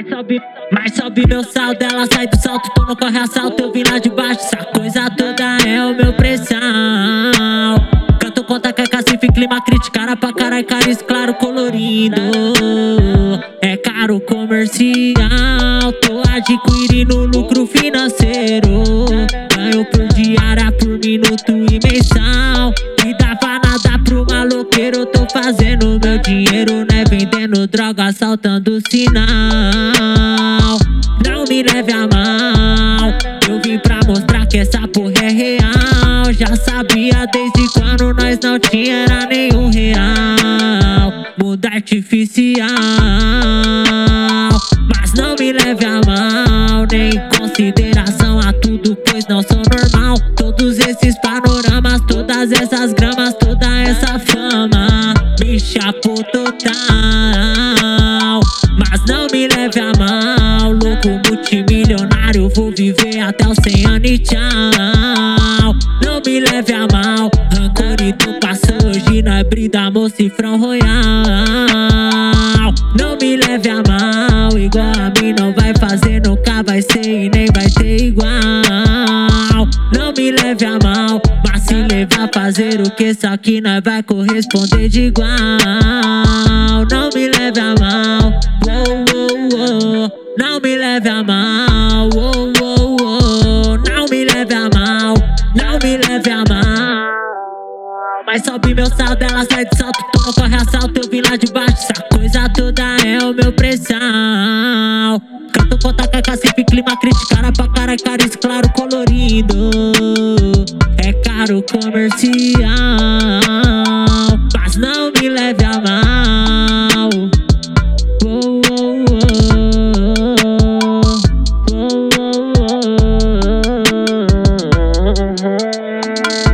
Mas sobe meu saldo, ela sai do salto, tu não corre assalto, eu vim lá de baixo, essa coisa toda é o meu pressão. Canto contra que cacife, clima criticara pra caralho, cariz claro colorido. É caro comercial, tô adquirindo lucro financeiro. Ganho por diária, por minuto e mensal. E dava nada pro maloqueiro, eu tô fazendo meu dinheiro, né? Vendendo droga, assaltando sinal. Não me leve a mal, eu vim pra mostrar que essa porra é real. Já sabia desde quando nós não tinha era nenhum real. Mundo artificial, mas não me leve a mal, nem em consideração a tudo, pois não sou normal. Todos esses panoramas, todas essas gramas, toda essa fama me chapou total. Mas não me leve a mal, louco multimilionário, vou viver até os 100 anos e tchau. Não me leve a mal, rancor e tu passou, hoje não é brida, moço e frão royal. Não me leve a mal, igual a mim não vai fazer, nunca vai ser e nem vai ter igual. Não me leve a mal, mas se levar a fazer o que isso aqui nós vai corresponder de igual. Não me leve a mal, oh, oh, oh. Não me leve a mal, oh, oh, oh. Não me leve a mal, não me leve a mal. Mas sobe meu saldo, ela sai do salto, tu não corre assalto, eu vim lá de baixo, essa coisa toda é o meu pressão. Canto contra que cacife, clima criticara pra caralho, cariz claro colorido. É caro comercial, mas não me leve a mal. Oh, oh, oh. Oh, oh, oh.